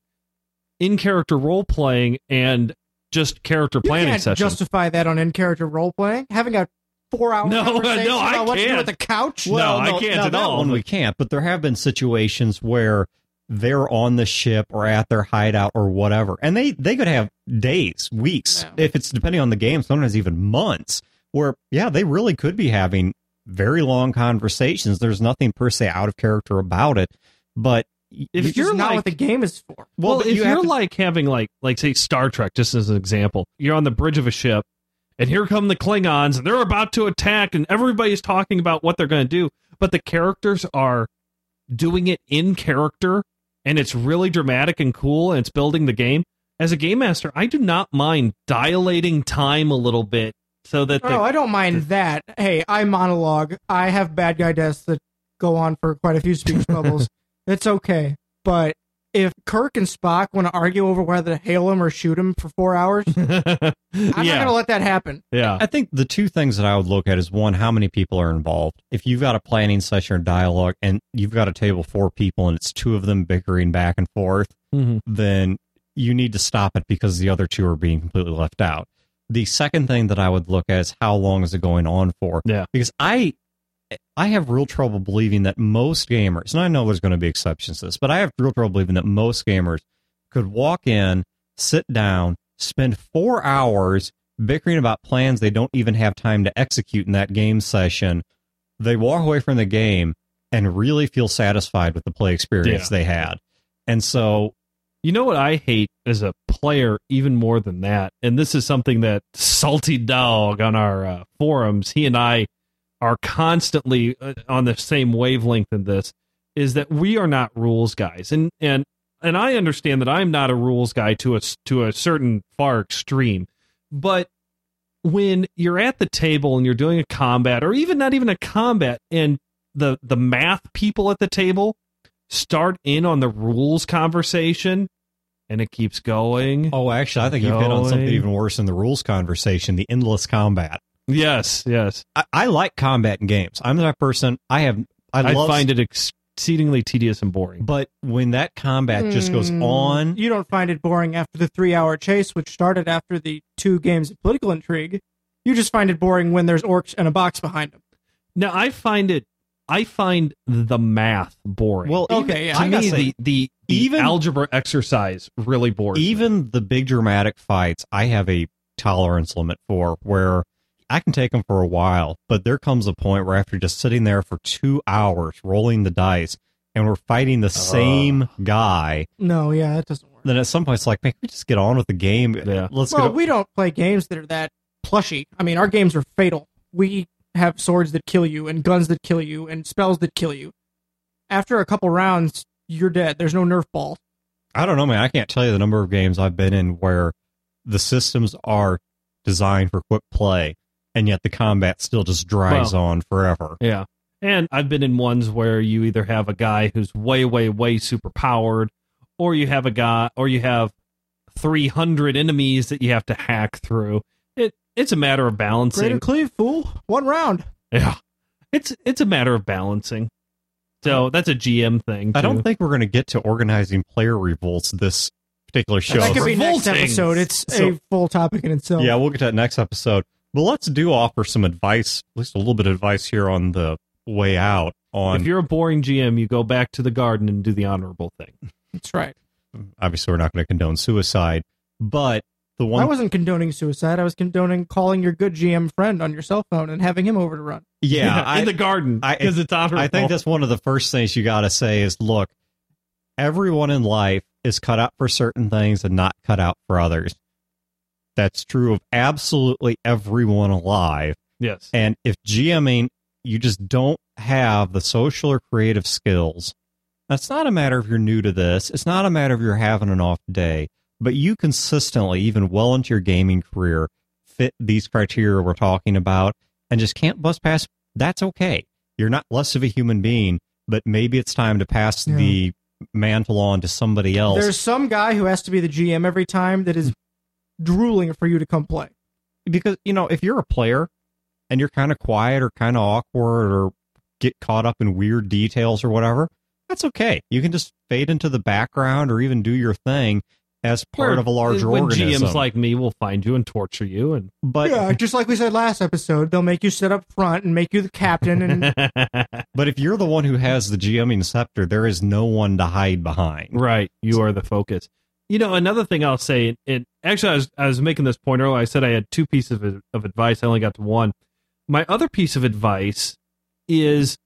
in character role playing and just character You planning can't sessions? justify that on in-character role-playing. Having a four-hour No, conversation no, I about what to do can't. with the couch. Well, I can't now at that all, one but- we can't, but there have been situations where they're on the ship or at their hideout or whatever, and they they could have days, weeks, Yeah. if it's depending on the game, sometimes even months, where yeah, they really could be having very long conversations. There's nothing per se out of character about it, but If you- It's you're just not like- what the game is for. Well, but if you you have are to- like having like like say Star Trek, just as an example, you're on the bridge of a ship, and here come the Klingons, and they're about to attack, and everybody's talking about what they're going to do, but the characters are doing it in character, and it's really dramatic and cool, and it's building the game. As a game master, I do not mind dilating time a little bit so that the, Oh, I don't mind that. Hey, I monologue. I have bad guy deaths that go on for quite a few speech bubbles. It's okay. But if Kirk and Spock want to argue over whether to hail him or shoot him for four hours, I'm not yeah, going to let that happen. yeah. I think the two things that I would look at is one, how many people are involved. If you've got a planning session or dialogue and you've got a table of four people and it's two of them bickering back and forth, Mhm. then you need to stop it because the other two are being completely left out. The second thing that I would look at is how long is it going on for? Yeah. Because I I have real trouble believing that most gamers, and I know there's going to be exceptions to this, but I have real trouble believing that most gamers could walk in, sit down, spend four hours bickering about plans they don't even have time to execute in that game session. They walk away from the game and really feel satisfied with the play experience Yeah. they had. And so, You know what I hate as a player even more than that, and this is something that Salty Dog on our uh, forums, he and I are constantly uh, on the same wavelength in this, is that we are not rules guys, and and and I understand that I'm not a rules guy to a s- to a certain far extreme, but when you're at the table and you're doing a combat, or even not even a combat, and the the math people at the table start in on the rules conversation, and it keeps going. oh, actually, I think you've hit on something Going. even worse than the rules conversation, the endless combat. Yes, yes. I, I like combat in games. I'm that person. I have, I, I, love find it exceedingly tedious and boring. But when that combat just goes Hmm, on, You don't find it boring after the three-hour chase, which started after the two games of political intrigue. You just find it boring when there's orcs and a box behind them. Now, I find it, I find the math boring. well, Okay, even, yeah. to I gotta me, say, the, the, the even- algebra exercise really bores me. even the big dramatic fights, I have a tolerance limit for where I can take them for a while, but there comes a point where after just sitting there for two hours rolling the dice and we're fighting the same guy, No, yeah, that doesn't work. then at some point it's like, man, can we just get on with the game? Yeah. Let's Well, go. we don't play games that are that plushy. I mean, our games are fatal. We have swords that kill you, and guns that kill you, and spells that kill you. After a couple rounds, you're dead. There's no Nerf ball. I don't know, man. I can't tell you the number of games I've been in where the systems are designed for quick play, and yet the combat still just drives Well, on forever. Yeah. And I've been in ones where you either have a guy who's way, way, way super powered, or you have a guy, or you have three hundred enemies that you have to hack through. It It's a matter of balancing. Greater cleave, fool. One round. Yeah. It's it's a matter of balancing. So that's a G M thing. I don't too. think we're going to get to organizing player revolts this particular show. That could be next Revolting. episode. It's So- a full topic in itself. Yeah, we'll get to that next episode. But let's do offer some advice, at least a little bit of advice here on the way out. On If you're a boring G M, you go back to the garden and do the honorable thing. That's right. obviously we're not going to condone suicide, but the one I wasn't condoning suicide. I was condoning calling your good G M friend on your cell phone and having him over to run. yeah, I, in the garden I- because it's honorable. I think that's one of the first things you got to say is, look, everyone in life is cut out for certain things and not cut out for others. That's true of absolutely everyone alive. yes. And if GMing, you just don't have the social or creative skills, that's not a matter of you're new to this. It's not a matter of you're having an off day, but you consistently, even well into your gaming career, fit these criteria we're talking about and just can't bust past. That's okay. You're not less of a human being, but maybe it's time to pass Yeah. the mantle on to somebody else. There's some guy who has to be the G M every time that is drooling for you to come play. Because, you know, if you're a player and you're kind of quiet or kind of awkward or get caught up in weird details or whatever, that's okay. You can just fade into the background or even do your thing as part Where- of a larger when organism. G Ms like me will find you and torture you, and but yeah, just like we said last episode, they'll make you sit up front and make you the captain. And but if you're the one who has the GMing scepter, there is no one to hide behind. right, you are the focus. You know, another thing I'll say, and actually, I was I was making this point earlier. I said I had two pieces of, of advice. I only got to one. My other piece of advice is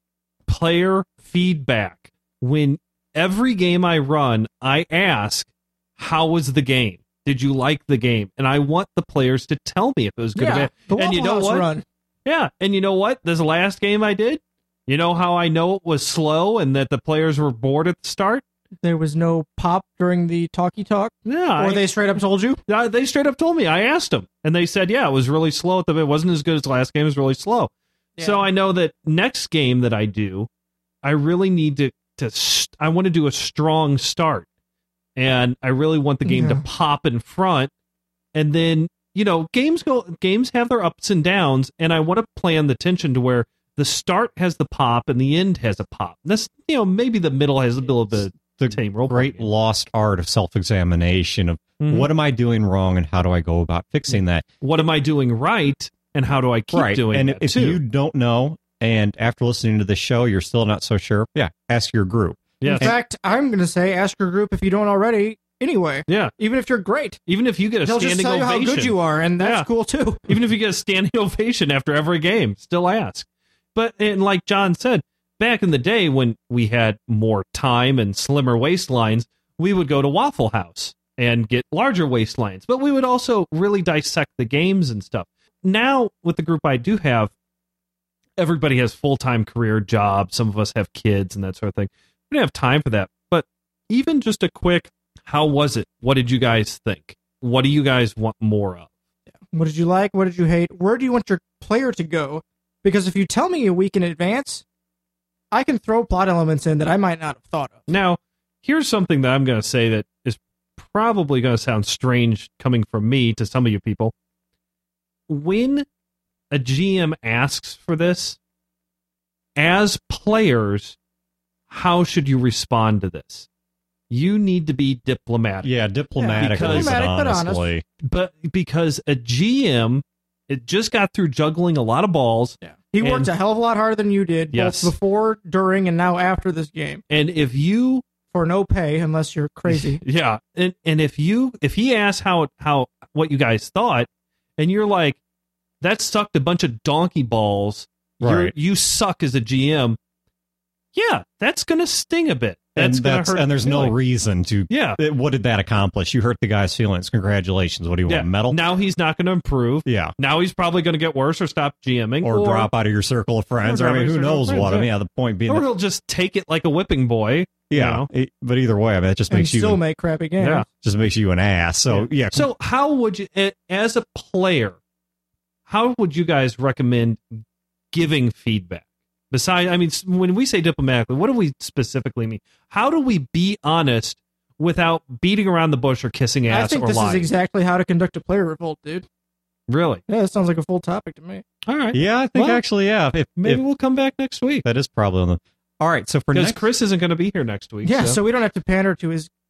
player feedback. When every game I run, I ask, "How was the game? Did you like the game?" And I want the players to tell me if it was good or yeah, bad. the And you Waffle know House what? run. Yeah, and you know what? This last game I did, you know how I know it was slow and that the players were bored at the start? There was no pop during the talkie talk, Yeah, or I- they straight up told you. Uh, they straight up told me. I asked them, and they said, "Yeah, it was really slow at the. It wasn't as good as the last game. It was really slow." So Yeah. I know that next game that I do, I really need to to. St- I want to do a strong start, and I really want the game to Yeah. pop in front, and then you know games go games have their ups and downs, and I want to plan the tension to where the start has the pop and the end has a pop. That's you know maybe the middle has a little bit of The tame role great playing. lost art of self-examination of Mhm. what am I doing wrong and how do I go about fixing that? What am I doing right, and how do I keep right. doing and that if too? you don't know, and after listening to the show, you're still not so sure, yeah, ask your group. Yes. In fact, I'm going to say ask your group if you don't already. Anyway, Yeah, even if you're great, even if you get a they'll just standing tell you ovation, how good you are, and that's Yeah. cool too. even if you get a standing ovation after every game, still ask. But and like John said, back in the day when we had more time and slimmer waistlines, we would go to Waffle House and get larger waistlines. But we would also really dissect the games and stuff. Now with the group I do have, everybody has full-time career jobs. Some of us have kids and that sort of thing. We don't have time for that. But even just a quick, how was it? What did you guys think? What do you guys want more of? What did you like? What did you hate? Where do you want your player to go? Because if you tell me a week in advance, I can throw plot elements in that I might not have thought of. Now, here's something that I'm going to say that is probably going to sound strange coming from me to some of you people. When a G M asks for this, as players, how should you respond to this? You need to be diplomatic. Yeah, diplomatically, because- but Diplomatic, but honest. honestly. But because a G M, it just got through juggling a lot of balls. Yeah. He And- worked a hell of a lot harder than you did, Yes. both before, during, and now after this game. And if you For no pay, unless you're crazy. Yeah, and and if you if he asks how how what you guys thought, and you're like, that sucked a bunch of donkey balls, you're, Right. you suck as a G M. Yeah, that's gonna sting a bit. That's and gonna that's hurt. and there's the no feeling. reason to. Yeah, Uh, What did that accomplish? You hurt the guy's feelings. Congratulations. What do you yeah. want? Medal? Now he's not going to improve. Yeah. Now he's probably going to get worse or stop GMing Or, drop out of your circle of friends. Or Or, I drop mean, out of who your circle of knows friends, what? I yeah. mean, yeah, the point being, or that, he'll just take it like a whipping boy. you yeah. know? it- but either way, I mean, it just And makes you still make crappy games. Yeah. just makes you an ass. So yeah. So how would you, a- as a player, how would you guys recommend giving feedback? Besides, I mean, s- when we say diplomatically, what do we specifically mean? How do we be honest without beating around the bush or kissing I ass think or this lying? is exactly how to conduct a player revolt, dude. Really? Yeah, that sounds like a full topic to me. All right. yeah, I think Well, actually, yeah. If, Maybe if we'll come back next week that is probably on the. All right. So for because next, Chris isn't going to be here next week. Yeah, so. so we don't have to pander to his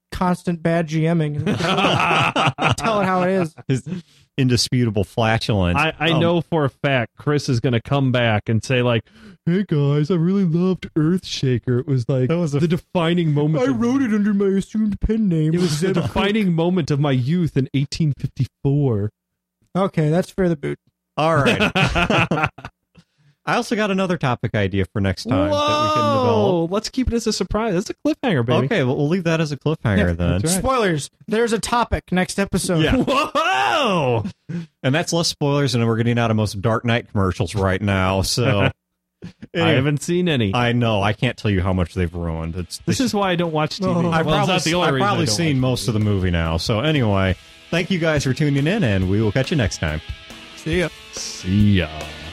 constant bad GMing. Tell it how it is. His indisputable flatulence. I, I Um, know for a fact Chris is going to come back and say like, "Hey guys, I really loved Earthshaker. It was like That was a- the defining moment. I of- wrote it under my assumed pen name. It was the defining moment of my youth in eighteen fifty-four." Okay, that's Fear the Boot. All right. I also got another topic idea for next time that we can develop. Whoa! Let's keep it as a surprise. That's a cliffhanger, baby. Okay, well, we'll leave that as a cliffhanger Yeah, then. that's right. Spoilers. There's a topic next episode. Yeah. Whoa! And that's less spoilers, and we're getting out of most Dark Knight commercials right now. So I Anyway, haven't seen any. I know. I can't tell you how much they've ruined. It's this is why I don't watch T V. Oh. Well, I've it's probably, not the only I've reason I probably don't seen watch most of the movie now. So anyway, thank you guys for tuning in, and we will catch you next time. See ya. See ya.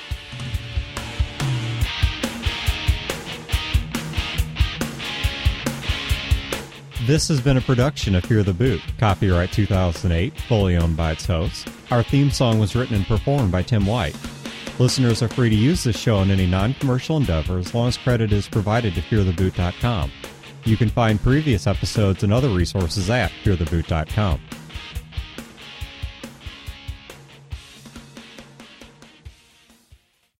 This has been a production of Fear the Boot, copyright two thousand eight, fully owned by its hosts. Our theme song was written and performed by Tim White. Listeners are free to use this show in any non-commercial endeavor as long as credit is provided to fear the boot dot com. You can find previous episodes and other resources at fear the boot dot com.